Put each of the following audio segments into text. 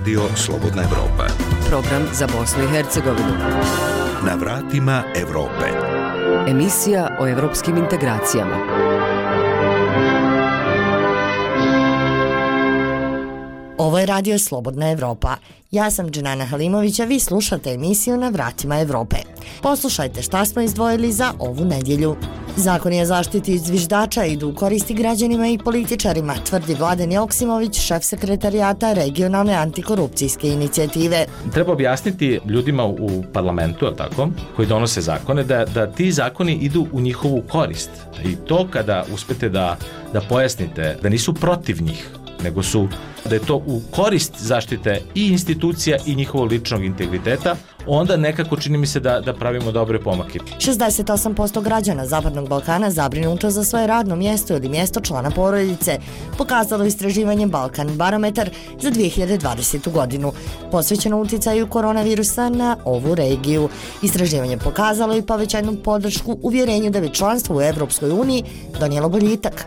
Radio Slobodna Evropa. Program za Bosnu i Hercegovinu. Na vratima Evrope. Emisija o evropskim integracijama. Ovo je Radio Slobodna Evropa. Ja sam Dženana Halimović, a vi slušate emisiju Na vratima Evrope. Poslušajte šta smo izdvojili za ovu nedjelju. Zakoni o zaštiti zviždača idu u koristi građanima i političarima, tvrdi Vladan Joksimović, šef sekretarijata regionalne antikorupcijske inicijative. Treba objasniti ljudima u parlamentu, tako, koji donose zakone, da ti zakoni idu u njihovu korist. I to kada uspete da pojasnite da nisu protiv njih, nego da je to u korist zaštite i institucija i njihovog ličnog integriteta, onda nekako čini mi se da pravimo dobre pomake. 68% građana Zapadnog Balkana zabrinuto za svoje radno mjesto ili mjesto člana porodice, pokazalo istraživanje Balkan Barometar za 2020. godinu, posvećeno uticaju koronavirusa na ovu regiju. Istraživanje pokazalo i povećanu podršku uvjerenju da bi članstvo u Evropskoj uniji donijelo boljitak.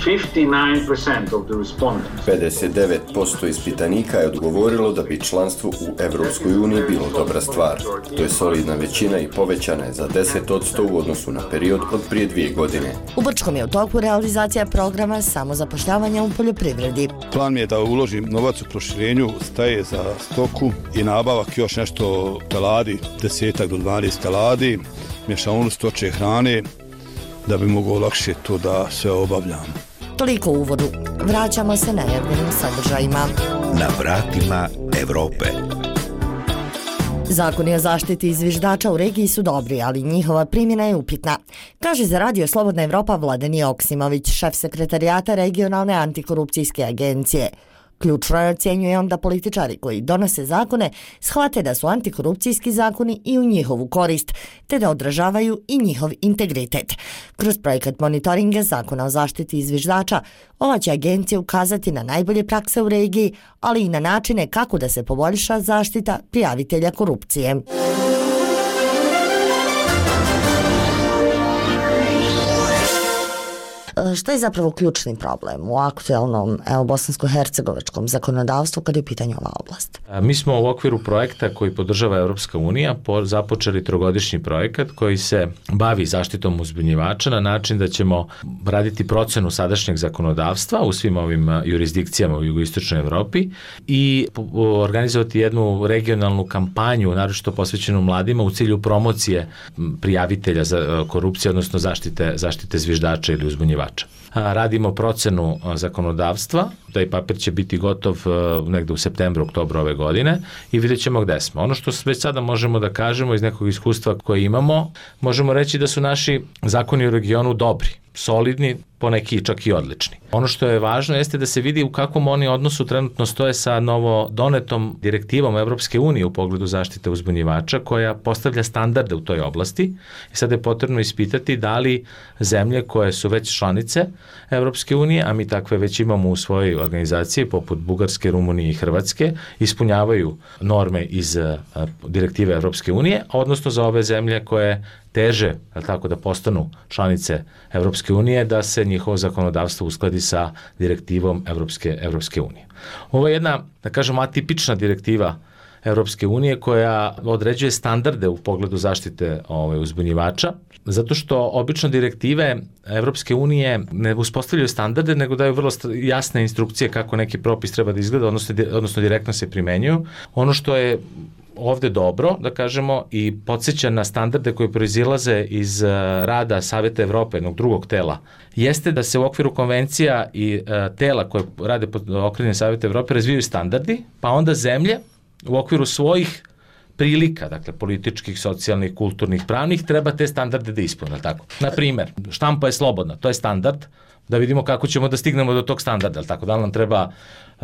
59% ispitanika je odgovorilo da bi članstvo u Evropskoj uniji bilo dobra stvar. To je solidna većina i povećana je za 10% u odnosu na period od prije 2 godine. U Brčkom je u toku realizacija programa samozapošljavanja u poljoprivredi. Plan mi je da uložim novac u proširenju staje za stoku i nabavak još nešto teladi, 10 do 12 teladi, mješavinu stočje hrane, da bi mogao lakše to da sve obavljam. Toliko u uvodu. Vraćamo se najavljenim sadržajima. Na vratima Evrope. Zakoni o zaštiti zviždača u regiji su dobri, ali njihova primjena je upitna, kaže za Radio Slobodna Evropa Vladan Joksimović, šef sekretarijata regionalne antikorupcijske agencije. Ključno je, ocjenjuje on, da političari koji donose zakone shvate da su antikorupcijski zakoni i u njihovu korist, te da odražavaju i njihov integritet. Kroz projekat monitoringa zakona o zaštiti zviždača, ova će agencija ukazati na najbolje prakse u regiji, ali i na načine kako da se poboljša zaštita prijavitelja korupcije. Šta je zapravo ključni problem u aktualnom bosansko-hercegovačkom zakonodavstvu kad je u pitanju ova oblast? Mi smo u okviru projekta koji podržava Evropska unija započeli 3-godišnji projekat koji se bavi zaštitom uzbunjivača na način da ćemo raditi procenu sadašnjeg zakonodavstva u svim ovim jurisdikcijama u jugoistočnoj Evropi i organizovati jednu regionalnu kampanju, naročito posvećenu mladima, u cilju promocije prijavitelja za korupciju, odnosno zaštite zviždača ili uzbunjivača. Radimo procenu zakonodavstva, taj papir će biti gotov negde u septembru, oktobru ove godine i vidjet ćemo gde smo. Ono što već sada možemo da kažemo iz nekog iskustva koje imamo, možemo reći da su naši zakoni u regionu dobri, solidni, poneki čak i odlični. Ono što je važno jeste da se vidi u kakvom oni odnosu trenutno stoje sa novo donetom direktivom Evropske unije u pogledu zaštite uzbunjivača koja postavlja standarde u toj oblasti i sada je potrebno ispitati da li zemlje koje su već članice Evropske unije, a mi takve već imamo u svojoj organizaciji poput Bugarske, Rumunije i Hrvatske, ispunjavaju norme iz direktive Evropske unije, odnosno za ove zemlje koje teže, tako da postanu članice Evropske unije, da se njihovo zakonodavstvo uskladi sa direktivom Evropske unije. Ovo je jedna, da kažemo, atipična direktiva Evropske unije koja određuje standarde u pogledu zaštite uzbunjivača, zato što obično direktive Evropske unije ne uspostavljaju standarde, nego daju vrlo jasne instrukcije kako neki propis treba da izgleda, odnosno direktno se primenjuju. Ono što je ovde dobro, da kažemo, i podsjeća na standarde koji proizilaze iz rada Saveta Evrope, jednog drugog tela, jeste da se u okviru konvencija i tela koje rade pod okriljem Saveta Evrope razvijaju standardi, pa onda zemlje u okviru svojih prilika, dakle političkih, socijalnih, kulturnih, pravnih, treba te standarde da ispune, tako. Na primer, štampa je slobodna, to je standard, da vidimo kako ćemo da stignemo do tog standarda, tako da nam treba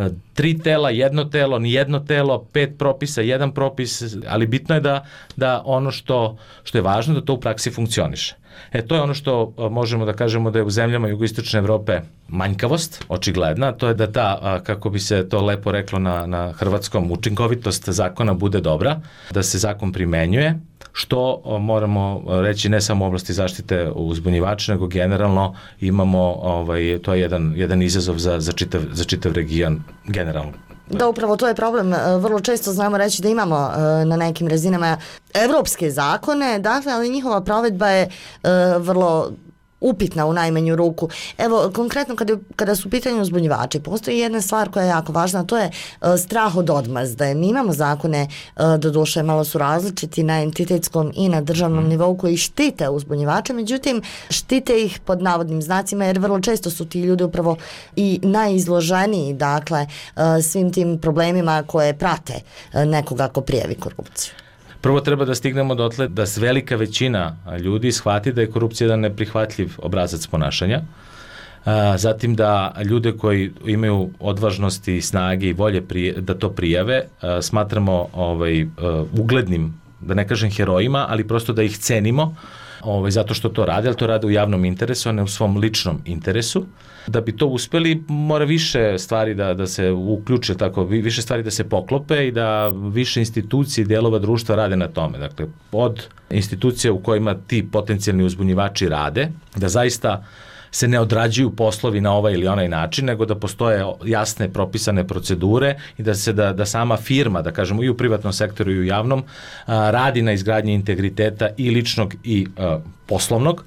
3 tela, 1 telo, ni 1 telo, 5 propisa, 1 propis, ali bitno je da ono što je važno da to u praksi funkcioniše. To je ono što možemo da kažemo da je u zemljama jugoistočne Evrope manjkavost, očigledna, to je da ta, kako bi se to lepo reklo na hrvatskom, učinkovitost zakona bude dobra, da se zakon primenjuje, što moramo reći ne samo u oblasti zaštite uzbunjivača, nego generalno imamo, to je jedan izazov za čitav region generalno. Da, upravo to je problem. Vrlo često znamo reći da imamo na nekim razinama evropske zakone, dakle, ali njihova provedba je vrlo upitna u najmanju ruku. Evo, konkretno kada su u pitanju uzbunjivači, postoji jedna stvar koja je jako važna, to je strah od odmazde. Mi imamo zakone, doduše malo su različiti na entitetskom i na državnom nivou koji štite uzbunjivače, međutim štite ih pod navodnim znacima jer vrlo često su ti ljudi upravo i najizloženiji, dakle, svim tim problemima koje prate nekoga ko prijavi korupciju. Prvo treba da stignemo dotle da velika većina ljudi shvati da je korupcija jedan neprihvatljiv obrazac ponašanja. Zatim da ljude koji imaju odvažnosti, snage i volje da to prijave smatramo uglednim, da ne kažem herojima, ali prosto da ih cenimo zato što to rade, ali to rade u javnom interesu, a ne u svom ličnom interesu. Da bi to uspeli, mora više stvari da se uključe, tako, više stvari da se poklope i da više institucije i dijelova društva rade na tome. Dakle, od institucija u kojima ti potencijalni uzbunjivači rade, da zaista se ne odrađuju poslovi na ovaj ili onaj način, nego da postoje jasne propisane procedure i da sama firma, da kažemo i u privatnom sektoru i u javnom, radi na izgradnji integriteta i ličnog i poslovnog.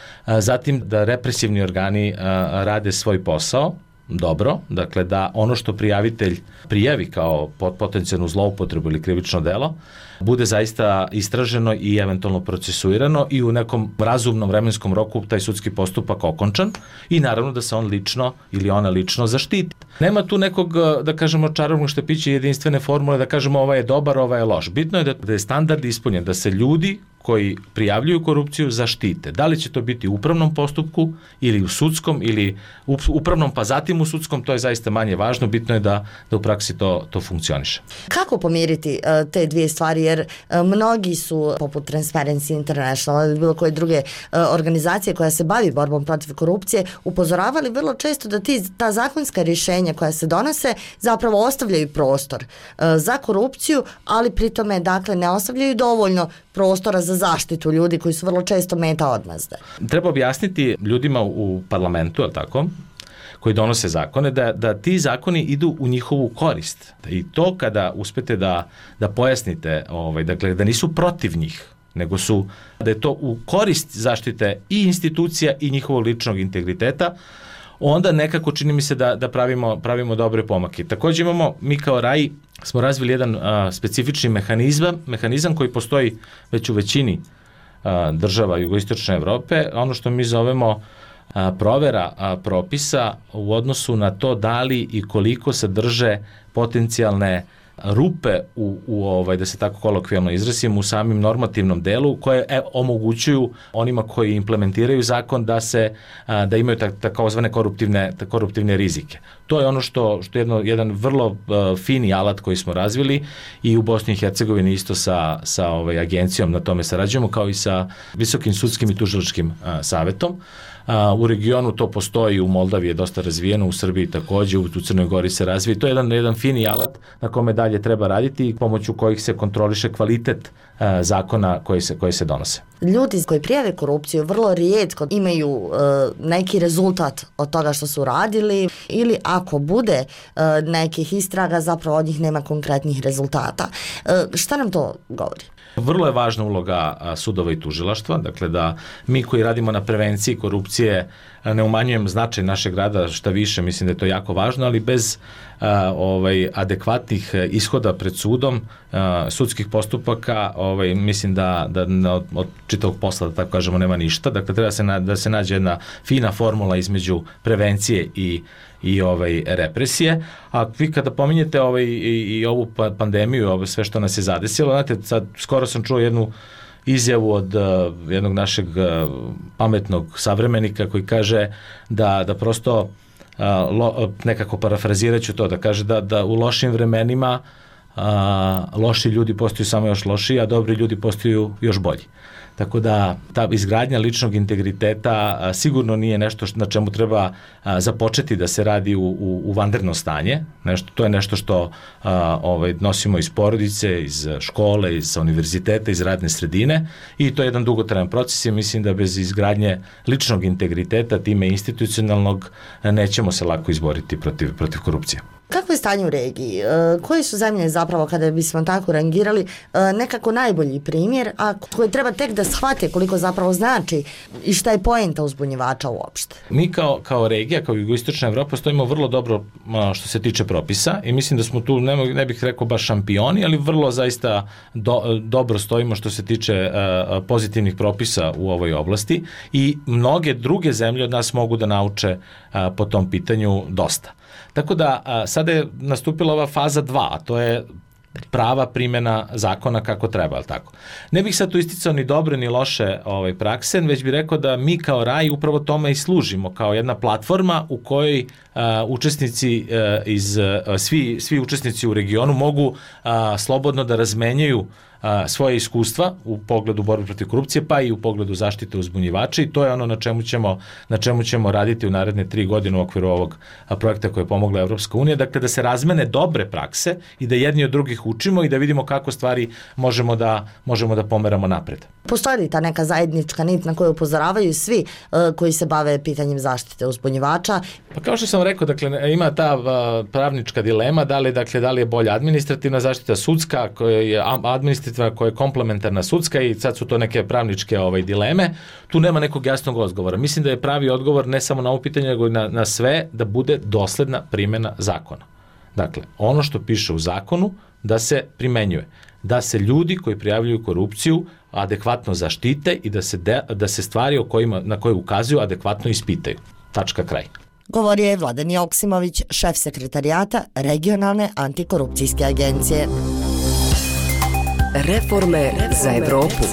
Zatim da represivni organi rade svoj posao dobro, dakle da ono što prijavitelj prijavi kao potencijalnu zloupotrebu ili krivično delo bude zaista istraženo i eventualno procesuirano i u nekom razumnom vremenskom roku taj sudski postupak okončan i naravno da se on lično ili ona lično zaštiti. Nema tu nekog, da kažemo, čarobnog štapića i jedinstvene formule da kažemo ovaj je dobar, ovaj je loš. Bitno je da je standard ispunjen, da se ljudi koji prijavljuju korupciju zaštite. Da li će to biti u upravnom postupku ili u sudskom ili upravnom pa zatim u sudskom, to je zaista manje važno, bitno je da u praksi to funkcioniše. Kako pomiriti te dvije stvari, jer mnogi su, poput Transparency International ili bilo koje druge organizacije koja se bavi borbom protiv korupcije, upozoravali vrlo često da ta zakonska rješenja koja se donose zapravo ostavljaju prostor za korupciju, ali pri tome, dakle, ne ostavljaju dovoljno prostora za zaštitu ljudi koji su vrlo često meta odmazde. Treba objasniti ljudima u parlamentu, je tako, koji donose zakone, da ti zakoni idu u njihovu korist. I to kada uspete da pojasnite, dakle, da nisu protiv njih, nego da je to u korist zaštite i institucija i njihovog ličnog integriteta, onda nekako čini mi se da pravimo dobre pomake. Također mi kao RAI smo razvili jedan specifični mehanizam koji postoji već u većini država jugoistočne Evrope, ono što mi zovemo provera propisa u odnosu na to da li i koliko sadrže potencijalne rupe da se tako kolokvijalno izrazim, u samim normativnom delu koje omogućuju onima koji implementiraju zakon da imaju takozvane koruptivne rizike. To je ono što je jedan vrlo fini alat koji smo razvili i u Bosni i Hercegovini isto sa agencijom na tome sarađujemo, kao i sa Visokim sudskim i tužilačkim savetom. U regionu to postoji, u Moldavi je dosta razvijeno, u Srbiji također, u Crnoj Gori se razvije. To je jedan fini alat na kome dalje treba raditi i pomoću kojih se kontroliše kvalitet zakona koji se donose. Ljudi koji prijave korupciju vrlo rijetko imaju neki rezultat od toga što su radili ili ako bude nekih istraga, zapravo od njih nema konkretnih rezultata. Šta nam to govori? Vrlo je važna uloga sudova i tužilaštva, dakle da mi koji radimo na prevenciji korupcije ne umanjujem značaj našeg rada, šta više, mislim da je to jako važno, ali bez adekvatnih ishoda pred sudom, sudskih postupaka, mislim da od čitavog posla, da tako kažemo, nema ništa. Dakle, treba da se nađe jedna fina formula između prevencije i represije. A vi kada pominjete i ovu pandemiju, sve što nas je zadesilo, znate, sad skoro sam čuo jednu izjavu od jednog našeg pametnog savremenika koji kaže da prosto nekako parafrazirat ću to, da kaže da u lošim vremenima loši ljudi postaju samo još lošiji, a dobri ljudi postaju još bolji. Tako da ta izgradnja ličnog integriteta sigurno nije nešto na čemu treba započeti da se radi u vanredno stanje. To je nešto što nosimo iz porodice, iz škole, iz univerziteta, iz radne sredine i to je jedan dugotrajan proces i mislim da bez izgradnje ličnog integriteta, time institucionalnog, nećemo se lako izboriti protiv korupcije. Kako Kako je stanje u regiji? Koje su zemlje zapravo, kada bismo tako rangirali, nekako najbolji primjer, a koji treba tek da shvate koliko zapravo znači i šta je poenta uzbunjivača uopšte? Mi kao regija, kao jugoistočna Evropa, stojimo vrlo dobro što se tiče propisa i mislim da smo tu, ne bih rekao baš šampioni, ali vrlo zaista dobro stojimo što se tiče pozitivnih propisa u ovoj oblasti i mnoge druge zemlje od nas mogu da nauče po tom pitanju dosta. Tako da sada je nastupila ova faza 2, a to je prava primjena zakona kako treba, ali tako. Ne bih sad tu isticao ni dobre ni loše prakse, već bih rekao da mi kao RAI upravo tome i služimo, kao jedna platforma u kojoj učesnici svi učesnici u regionu mogu slobodno da razmenjaju svoje iskustva u pogledu borbe protiv korupcije, pa i u pogledu zaštite uzbunjivača i to je ono na čemu ćemo raditi u naredne 3 godine u okviru ovog projekta koje je pomogla Evropska unija. Dakle, da se razmene dobre prakse i da jedni od drugih učimo i da vidimo kako stvari možemo da pomeramo napred. Postoji li ta neka zajednička nit na koju upozoravaju svi koji se bave pitanjem zaštite uzbunjivača? Pa kao što sam rekao, dakle, ima ta pravnička dilema, da li je bolja administrativna zaštita, sudska, koja je administrativna, koja je komplementarna sudska i sad su to neke pravničke dileme. Tu nema nekog jasnog odgovora. Mislim da je pravi odgovor ne samo na ovo pitanje, nego na sve da bude dosledna primjena zakona. Dakle, ono što piše u zakonu da se primenjuje. Da se ljudi koji prijavljuju korupciju adekvatno zaštite i da se stvari na koje ukazuju adekvatno ispitaju. Tačka, kraj. Govorio je Vladan Joksimović, šef sekretarijata Regionalne antikorupcijske agencije. Reforme za Evropu.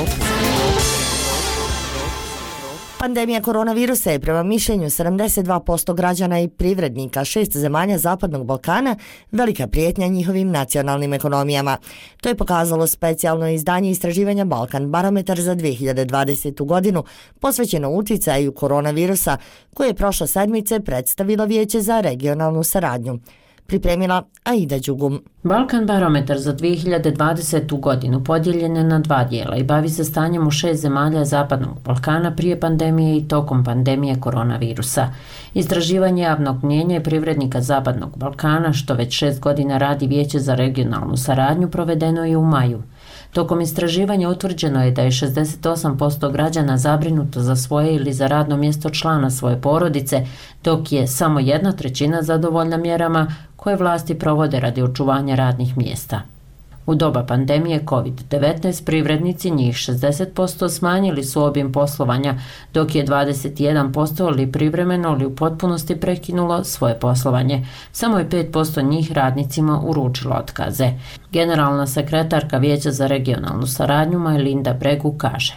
Pandemija koronavirusa je prema mišljenju 72% građana i privrednika 6 zemalja Zapadnog Balkana velika prijetnja njihovim nacionalnim ekonomijama. To je pokazalo specijalno izdanje istraživanja Balkan Barometar za 2020. godinu posvećeno uticaju koronavirusa koje je prošle sedmice predstavilo Vijeće za regionalnu saradnju. Pripremila Aida Đugum. Balkan Barometar za 2020. godinu podijeljen je na 2 dijela i bavi se stanjem u 6 zemalja Zapadnog Balkana prije pandemije i tokom pandemije koronavirusa. Istraživanje javnog mnijenja i privrednika Zapadnog Balkana, što već 6 godina radi Vijeće za regionalnu saradnju, provedeno je u maju. Tokom istraživanja utvrđeno je da je 68% građana zabrinuto za svoje ili za radno mjesto člana svoje porodice, dok je samo 1/3 zadovoljna mjerama koje vlasti provode radi očuvanja radnih mjesta. U doba pandemije COVID-19 privrednici, njih 60%, smanjili su obim poslovanja, dok je 21% ili privremeno ili u potpunosti prekinulo svoje poslovanje. Samo je 5% njih radnicima uručilo otkaze. Generalna sekretarka Vijeća za regionalnu saradnju Majlinda Bregu kaže: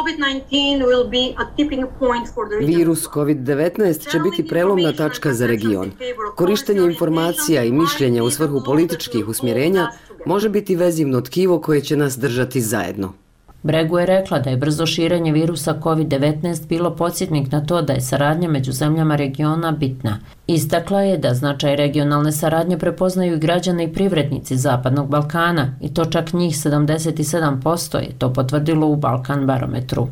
Virus COVID-19 će biti prelomna tačka za region. Korištenje informacija i mišljenja u svrhu političkih usmjerenja može biti vezivno tkivo koje će nas držati zajedno. Bregu je rekla da je brzo širenje virusa COVID-19 bilo podsjetnik na to da je saradnja među zemljama regiona bitna. Istakla je da značaj regionalne saradnje prepoznaju i građani i privrednici Zapadnog Balkana i to čak njih 77% je to potvrdilo u Balkan Barometru.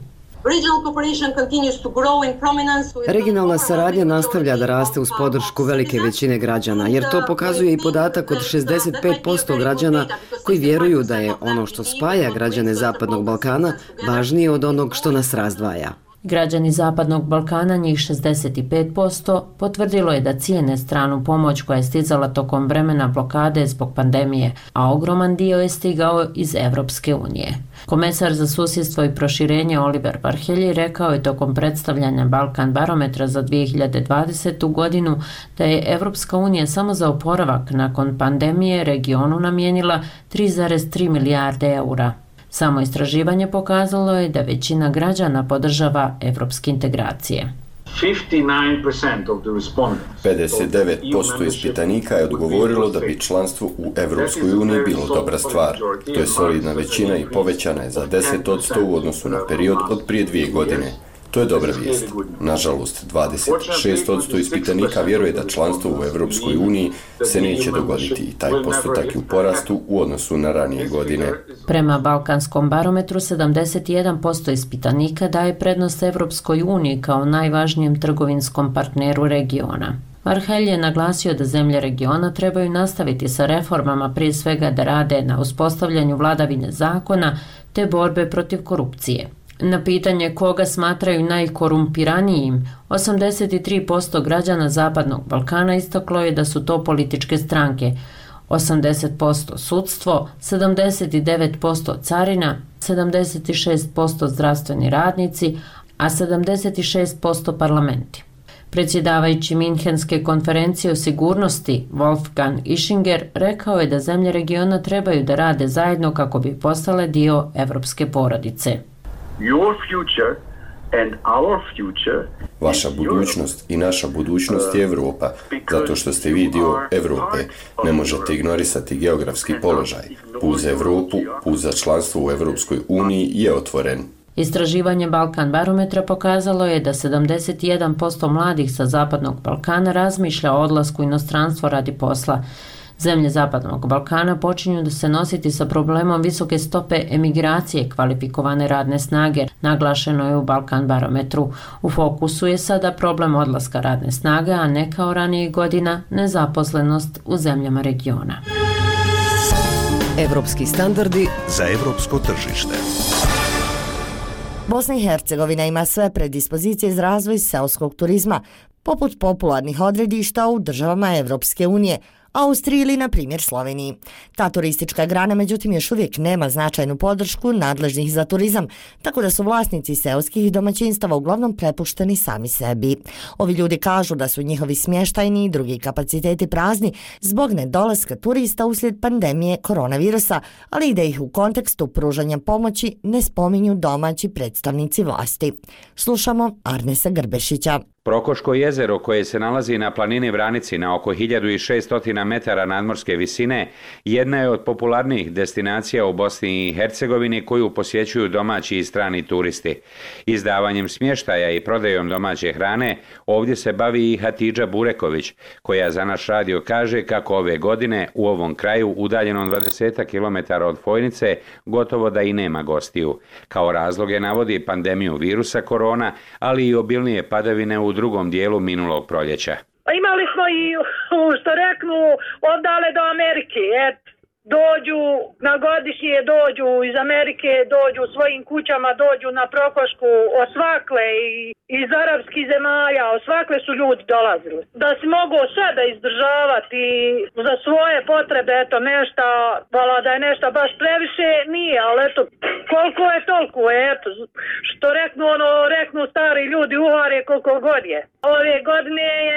Regionalna saradnja nastavlja da raste uz podršku velike većine građana, jer to pokazuje i podatak od 65% građana koji vjeruju da je ono što spaja građane Zapadnog Balkana važnije od onog što nas razdvaja. Građani Zapadnog Balkana, njih 65%, potvrdilo je da cijene stranu pomoć koja je stizala tokom vremena blokade zbog pandemije, a ogroman dio je stigao iz Evropske unije. Komesar za susjedstvo i proširenje Oliver Varhelyi rekao je tokom predstavljanja Balkan Barometra za 2020. godinu da je Evropska unija samo za oporavak nakon pandemije regionu namijenila 3,3 milijarde eura. Samo istraživanje pokazalo je da većina građana podržava evropske integracije. 59% ispitanika je odgovorilo da bi članstvo u Evropskoj uniji bilo dobra stvar. To je solidna većina i povećana je za 10% u odnosu na period od prije 2 godine. To je dobra vijest. Nažalost, 26% ispitanika vjeruje da članstvo u Evropskoj uniji se neće dogoditi i taj postotak je u porastu u odnosu na ranije godine. Prema Balkanskom barometru, 71% ispitanika daje prednost Evropskoj uniji kao najvažnijem trgovinskom partneru regiona. Varhelj je naglasio da zemlje regiona trebaju nastaviti sa reformama, prije svega da rade na uspostavljanju vladavine zakona te borbe protiv korupcije. Na pitanje koga smatraju najkorumpiranijim, 83% građana Zapadnog Balkana istaklo je da su to političke stranke, 80% sudstvo, 79% carina, 76% zdravstveni radnici, a 76% parlamenti. Predsjedavajući Minhenske konferencije o sigurnosti Wolfgang Ischinger rekao je da zemlje regiona trebaju da rade zajedno kako bi postale dio evropske porodice. Your future and our future. Vaša budućnost i naša budućnost je Evropa, zato što ste vi dio Evrope. Ne možete ignorisati geografski položaj. Put za Evropu, put za članstvo u Evropskoj uniji je otvoren. Istraživanje Balkan barometra pokazalo je da 71% mladih sa Zapadnog Balkana razmišlja o odlasku u inostranstvo radi posla. Zemlje Zapadnog Balkana počinju da se nositi sa problemom visoke stope emigracije kvalifikovane radne snage, naglašeno je u Balkan barometru. U fokusu je sada problem odlaska radne snage, a ne kao ranijih godina nezaposlenost u zemljama regiona. Evropski standardi za evropsko tržište. Bosna i Hercegovina ima sve predispozicije za razvoj seoskog turizma, poput popularnih odredišta u državama Evropske unije, Austriji ili, na primjer, Sloveniji. Ta turistička grana, međutim, još uvijek nema značajnu podršku nadležnih za turizam, tako da su vlasnici seoskih domaćinstava uglavnom prepušteni sami sebi. Ovi ljudi kažu da su njihovi smještajni i drugi kapaciteti prazni zbog nedolaska turista uslijed pandemije koronavirusa, ali i da ih u kontekstu pružanja pomoći ne spominju domaći predstavnici vlasti. Slušamo Arnesa Grbešića. Prokoško jezero, koje se nalazi na planini Vranici na oko 1600 metara nadmorske visine, jedna je od popularnijih destinacija u Bosni i Hercegovini koju posjećuju domaći i strani turisti. Izdavanjem smještaja i prodajom domaće hrane ovdje se bavi i Hatidža Bureković, koja za naš radio kaže kako ove godine u ovom kraju, udaljenom 20 km od Fojnice, gotovo da i nema gostiju. Kao razloge navodi pandemiju virusa korona, ali i obilnije padavine u drugom dijelu minulog proljeća. Imali smo i, što reknu, odale do Amerike. Dođu na godišnje, dođu iz Amerike, dođu svojim kućama, dođu na Prokošku, osvakle i iz arapskih zemalja, osvakle su ljudi dolazili. Da si mogu sve da izdržavati za svoje potrebe, eto nešto, vala da je nešto baš previše, nije, ali eto, koliko je toliko, eto, što reknu stari ljudi, uhare koliko god je. Ove godine je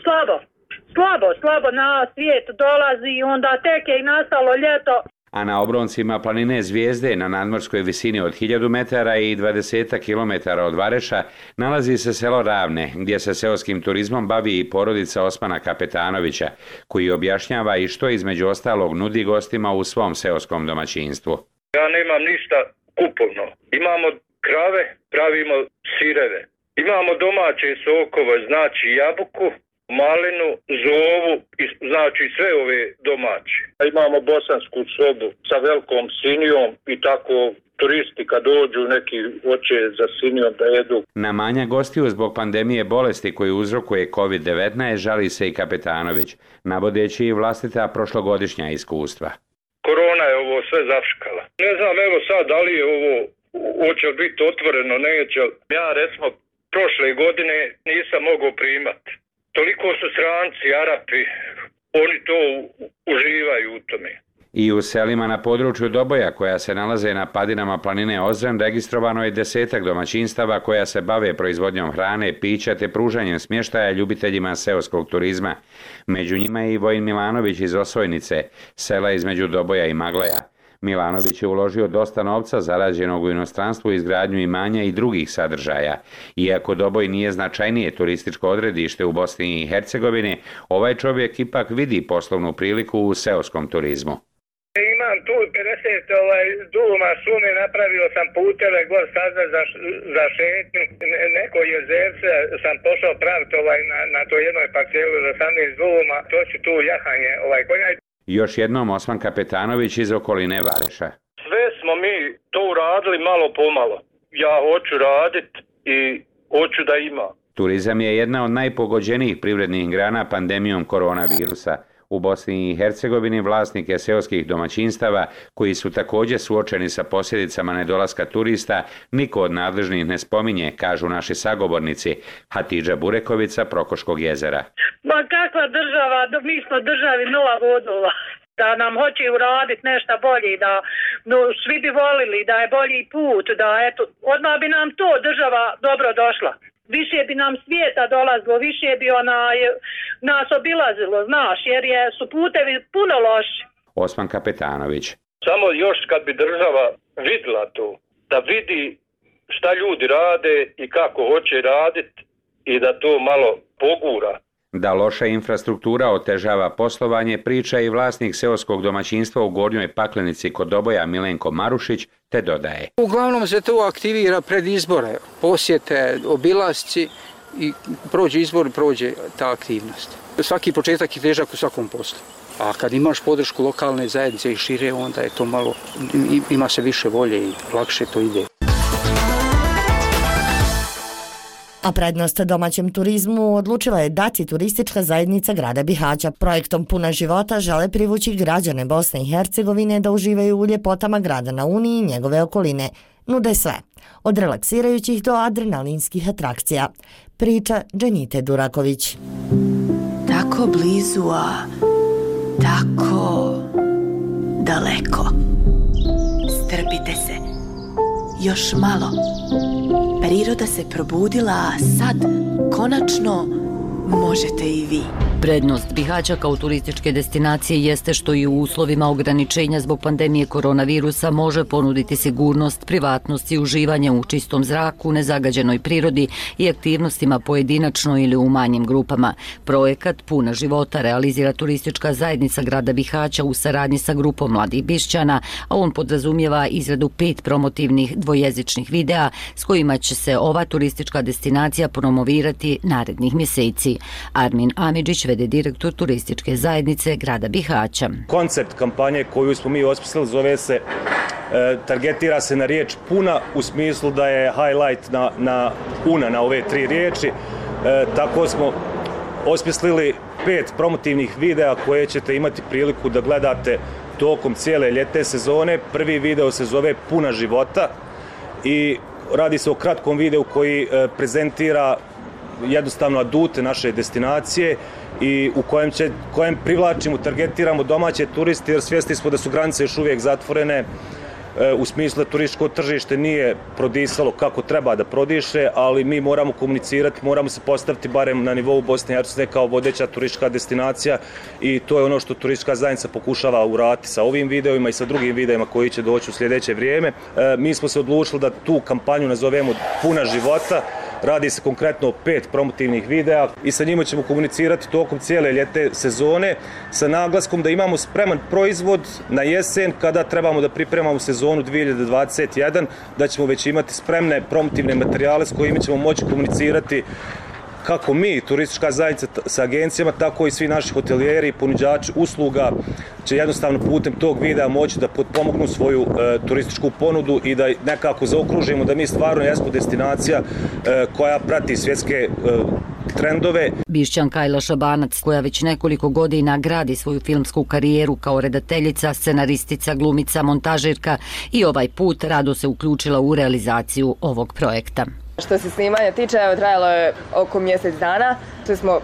slabo na svijet dolazi i onda tek je i nastalo ljeto. A na obroncima planine Zvijezde na nadmorskoj visini od 1000 metara i 20 km od Vareša nalazi se selo Ravne, gdje se seoskim turizmom bavi i porodica Osmana Kapetanovića, koji objašnjava i što između ostalog nudi gostima u svom seoskom domaćinstvu. Ja nemam ništa kupovno. Imamo krave, pravimo sireve. Imamo domaće sokove, znači jabuku, malinu, zovu, znači sve ove domaće. Imamo bosansku sobu sa velikom sinijom i tako turisti kad dođu neki hoće za sinijom da jedu. Na manja gostiju zbog pandemije bolesti koju uzrokuje COVID-19 žali se i Kapetanović, navodeći i vlastita prošlogodišnja iskustva. Korona je ovo sve zafškala. Ne znam, evo sad da li je ovo, hoće li biti otvoreno, neće. Ja recimo prošle godine nisam mogao primati. Toliko su stranci, Arapi, oni to uživaju u tome. I u selima na području Doboja, koja se nalaze na padinama planine Ozren, registrovano je 10 domaćinstava koja se bave proizvodnjom hrane, pića te pružanjem smještaja ljubiteljima seoskog turizma. Među njima je i Vojin Milanović iz Osojnice, sela između Doboja i Maglaja. Milanović je uložio dosta novca zarađenog u inostranstvu, izgradnju imanja i drugih sadržaja. Iako Doboj nije značajnije turističko odredište u Bosni i Hercegovini, ovaj čovjek ipak vidi poslovnu priliku u seoskom turizmu. Imam tu 50 duma šume, napravio sam puteve, gor staze za šetnju, neko jezerce sam pošao praviti na toj jednoj parcelu za 18 duma, to ću tu jahanje konja. Još jednom Osman Kapetanović iz okoline Vareša. Sve smo mi to uradili malo pomalo. Ja hoću raditi i hoću da ima. Turizam je jedna od najpogođenijih privrednih grana pandemijom koronavirusa. U Bosni i Hercegovini vlasnike seoskih domaćinstava, koji su također suočeni sa posljedicama nedolaska turista, niko od nadležnih ne spominje, kažu naši sagovornici. Hatidža Bureković sa Prokoškog jezera. Ma kakva država, mi smo državi nula vodova. Da nam hoće uraditi nešto bolje, da svi bi volili, da je bolji put, da eto, odmah bi nam to država dobro došla. Više bi nam svijeta dolazilo, više bi nas obilazilo, znaš, jer su putevi puno loši. Osman Kapetanović. Samo još kad bi država vidjela to, da vidi šta ljudi rade i kako hoće raditi i da to malo pogura. Da loša infrastruktura otežava poslovanje, priča i vlasnik seoskog domaćinstva u Gornjoj Paklenici kod Doboja Milenko Marušić, te dodaje. Uglavnom se to aktivira pred izbore, posjete, obilasci i prođe izbor, prođe ta aktivnost. Svaki početak je težak u svakom poslu. A kad imaš podršku lokalne zajednice i šire, onda je to malo, ima se više volje i lakše to ide. A prednost domaćem turizmu odlučila je dati turistička zajednica grada Bihaća. Projektom Puna života žele privući građane Bosne i Hercegovine da uživaju u ljepotama grada na Uni i njegove okoline. Nude sve, od relaksirajućih do adrenalinskih atrakcija. Priča Dženite Duraković. Tako blizu, a tako daleko. Strpite se. Još malo. Priroda se probudila, a sad, konačno, možete i vi. Prednost Bihaća kao turističke destinacije jeste što i u uslovima ograničenja zbog pandemije koronavirusa može ponuditi sigurnost, privatnost i uživanje u čistom zraku, nezagađenoj prirodi i aktivnostima pojedinačno ili u manjim grupama. Projekat Puna života realizira turistička zajednica grada Bihaća u saradnji sa grupom mladih Bišćana, a on podrazumijeva izradu 5 promotivnih dvojezičnih videa s kojima će se ova turistička destinacija promovirati narednih mjeseci. Armin Amidžić, vede direktor turističke zajednice grada Bihaća. Koncept kampanje koju smo mi osmislili zove se, targetira se na riječ puna, u smislu da je highlight na ove 3 riječi. Tako smo osmislili 5 promotivnih videa koje ćete imati priliku da gledate tokom cijele ljetne sezone. Prvi video se zove Puna života i radi se o kratkom videu koji prezentira jednostavno adute naše destinacije i u kojem privlačimo, targetiramo domaće turiste, jer svjesni smo da su granice još uvijek zatvorene, u smislu da turističko tržište nije prodisalo kako treba da prodiše, ali mi moramo komunicirati, moramo se postaviti barem na nivou Bosne i Hercegovine kao vodeća turistička destinacija i to je ono što turistička zajednica pokušava uraditi sa ovim videima i sa drugim videima koji će doći u sljedeće vrijeme. Mi smo se odlučili da tu kampanju nazovemo Puna života. Radi se konkretno o 5 promotivnih videa i sa njima ćemo komunicirati tokom cijele ljetne sezone sa naglaskom da imamo spreman proizvod na jesen kada trebamo da pripremamo sezonu 2021, da ćemo već imati spremne promotivne materijale s kojima ćemo moći komunicirati kako mi, turistička zajednica sa agencijama, tako i svi naši hotelijeri i ponuđači usluga će jednostavno putem tog videa moći da potpomognu svoju turističku ponudu i da nekako zaokružimo da mi stvarno jesmo destinacija koja prati svjetske trendove. Bišćanka Ajla Šabanac, koja već nekoliko godina gradi svoju filmsku karijeru kao redateljica, scenaristica, glumica, montažerka i ovaj put rado se uključila u realizaciju ovog projekta. Što se snimanja tiče, trajalo je oko mjesec dana. Tu smo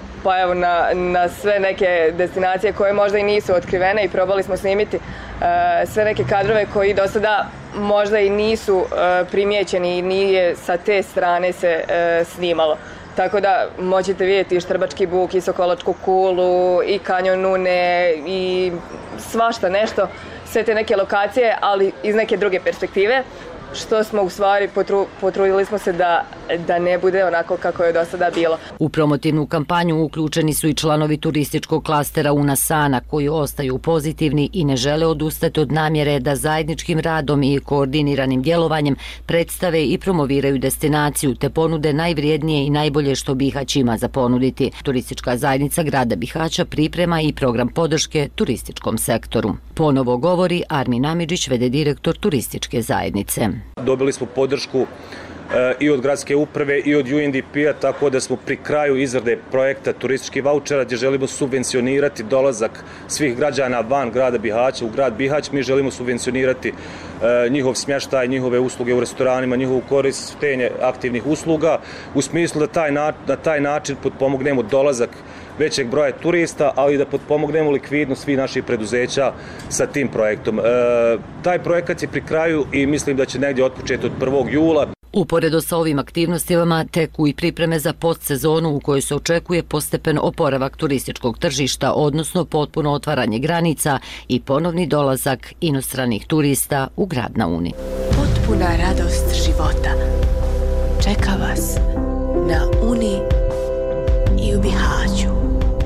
na sve neke destinacije koje možda i nisu otkrivene i probali smo snimiti sve neke kadrove koji do sada možda i nisu primijećeni i nije sa te strane se snimalo. Tako da možete vidjeti i Štrbački buk, i Sokolačku kulu, i kanjon Une, i svašta nešto, sve te neke lokacije, ali iz neke druge perspektive. Što smo u stvari potrudili smo se da ne bude onako kako je do sada bilo. U promotivnu kampanju uključeni su i članovi turističkog klastera Unasana koji ostaju pozitivni i ne žele odustati od namjere da zajedničkim radom i koordiniranim djelovanjem predstave i promoviraju destinaciju te ponude najvrijednije i najbolje što Bihać ima za ponuditi. Turistička zajednica grada Bihaća priprema i program podrške turističkom sektoru. Ponovo govori Armin Amidžić, vede direktor turističke zajednice. Dobili smo podršku i od gradske uprave i od UNDP-a, tako da smo pri kraju izrade projekta turističkih vaučera gdje želimo subvencionirati dolazak svih građana van grada Bihaća u grad Bihać. Mi želimo subvencionirati njihov smještaj, njihove usluge u restoranima, njihovu korištenje aktivnih usluga u smislu da na taj način potpomognemo dolazak većeg broja turista, ali da potpomognemo likvidnost svih naših preduzeća sa tim projektom. Taj projekat je pri kraju i mislim da će negdje otpočeti od 1. jula. Uporedo sa ovim aktivnostima teku i pripreme za postsezonu u kojoj se očekuje postepen oporavak turističkog tržišta, odnosno potpuno otvaranje granica i ponovni dolazak inostranih turista u grad na Uni. Potpuna radost života čeka vas na Uni i u Bihaću.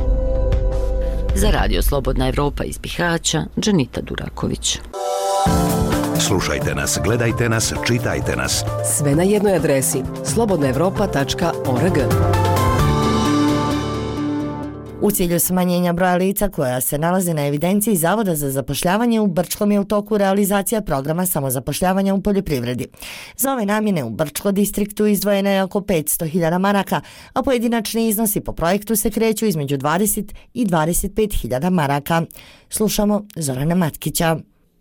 Za Radio Slobodna Evropa iz Bihaća, Dženita Duraković. Slušajte nas, gledajte nas, čitajte nas. Sve na jednoj adresi slobodnaevropa.org. U cilju smanjenja broja lica koja se nalaze na evidenciji Zavoda za zapošljavanje u Brčkom je u toku realizacija programa samozapošljavanja u poljoprivredi. Za ove namjene u Brčko distriktu izdvojeno je oko 500.000 maraka, a pojedinačni iznosi po projektu se kreću između 20 i 25.000 maraka. Slušamo Zorana Matkića.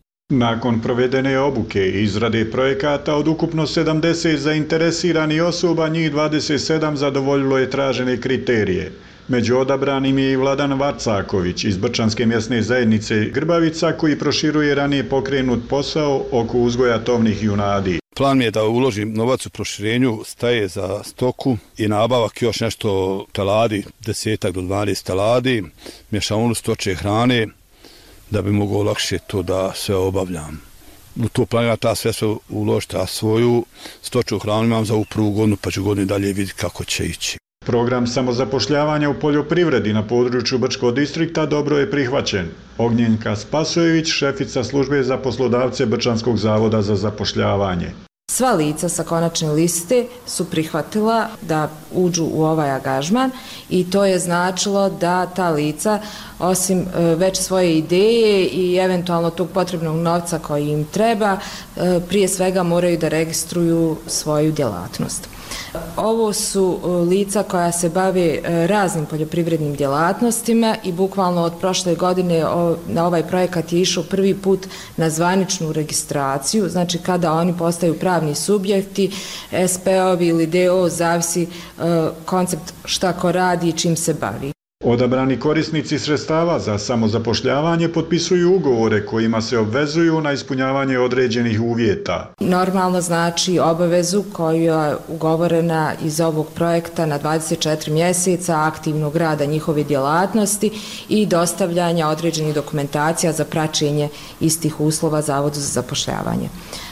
Nakon provedene obuke i izrade projekata od ukupno 70 zainteresiranih osoba, njih 27 zadovoljilo je tražene kriterije. Među odabranim je i Vladan Varcaković iz Brčanske mjesne zajednice Grbavica, koji proširuje ranije pokrenut posao oko uzgoja tovnih junadi. Plan mi je da uložim novac u proširenju staje za stoku i nabavak još nešto teladi, 10 do 12 teladi, mješavinu stočje hrane, da bi mogao lakše to da sve obavljam. U to planiram ta sve uložiti, a svoju stočju hranu imam za ovu prvu godinu, pa ću godinu dalje vidjeti kako će ići. Program samozapošljavanja u poljoprivredi na području Brčkog distrikta dobro je prihvaćen. Ognjenka Spasojević, šefica službe za poslodavce Brčanskog zavoda za zapošljavanje. Sva lica sa konačne liste su prihvatila da uđu u ovaj angažman i to je značilo da ta lica, osim već svoje ideje i eventualno tog potrebnog novca koji im treba, prije svega moraju da registruju svoju djelatnost. Ovo su lica koja se bave raznim poljoprivrednim djelatnostima i bukvalno od prošle godine na ovaj projekat je išao prvi put na zvaničnu registraciju, znači kada oni postaju pravni subjekti, SP-ovi ili DO, zavisi koncept šta ko radi i čim se bavi. Odabrani korisnici sredstava za samozapošljavanje potpisuju ugovore kojima se obvezuju na ispunjavanje određenih uvjeta. Normalno znači obavezu koja je ugovorena iz ovog projekta na 24 mjeseca aktivnog rada njihove djelatnosti i dostavljanja određenih dokumentacija za praćenje istih uslova Zavodu za zapošljavanje.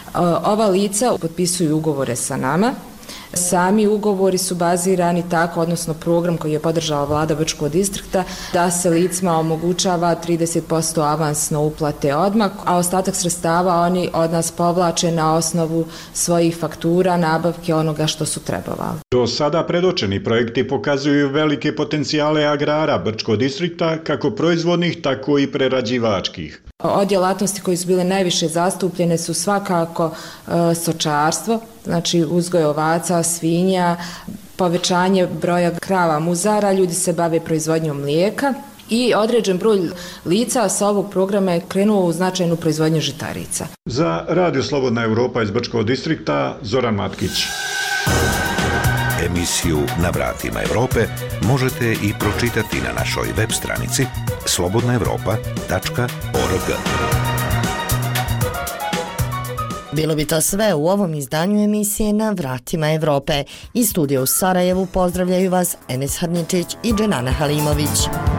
Ova lica potpisuju ugovore sa nama. Sami ugovori su bazirani tako, odnosno program koji je podržala vlada Brčkog distrikta, da se licima omogućava 30% avansno uplate odmah, a ostatak sredstava oni od nas povlače na osnovu svojih faktura, nabavke onoga što su trebovali. Do sada predočeni projekti pokazuju velike potencijale agrara Brčkog distrikta, kako proizvodnih, tako i prerađivačkih. Od djelatnosti koje su bile najviše zastupljene su svakako stočarstvo, znači uzgoj ovaca, svinja, povećanje broja krava muzara, ljudi se bave proizvodnjom mlijeka i određen broj lica sa ovog programa je krenuo u značajnu proizvodnju žitarica. Za Radio Slobodna Evropa iz Brčkog distrikta, Zoran Matkić. Emisiju Na vratima Evrope možete i pročitati na našoj web stranici slobodnaevropa.org. Bilo bi to sve u ovom izdanju emisije Na vratima Evrope. Iz studija u Sarajevu pozdravljaju vas Enes Harničić i Dženana Halimović.